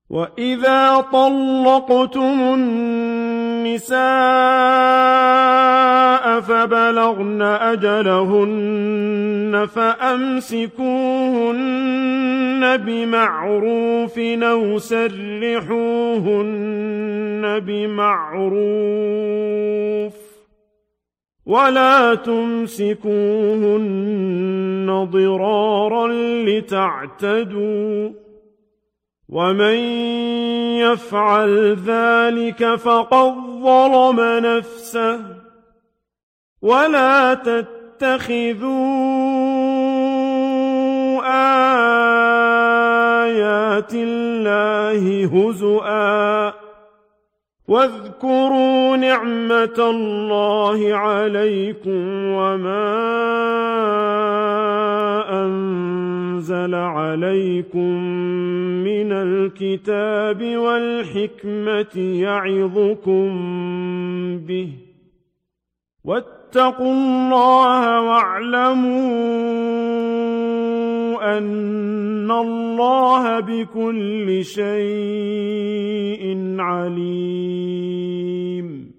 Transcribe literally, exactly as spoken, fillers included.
وَإِذَا طَلَّقْتُمُ النِّسَاءَ فَبَلَغْنَ أَجَلَهُنَّ فَأَمْسِكُوهُنَّ بِمَعْرُوفٍ أَوْ سَرِّحُوهُنَّ بِمَعْرُوفٍ ۚ وَلَا تُمْسِكُوهُنَّ ضِرَارًا لِّتَعْتَدُوا ۚ وَمَن يَفْعَلْ ذَٰلِكَ فَقَدْ ظَلَمَ نَفْسَهُ ۚ وَلَا تَتَّخِذُوا آيَاتِ اللَّهِ هُزُوًا ۚ وَاذْكُرُوا نِعْمَةَ اللَّهِ عَلَيْكُمْ وَمَا أَنزَلَ عَلَيْكُم مِّنَ الْكِتَابِ وَالْحِكْمَةِ يَعِظُكُم بِهِ ۚ وَاتَّقُوا اللَّهَ وَاعْلَمُوا أَنَّ اللَّهَ بِكُلِّ شَيْءٍ عَلِيمٌ.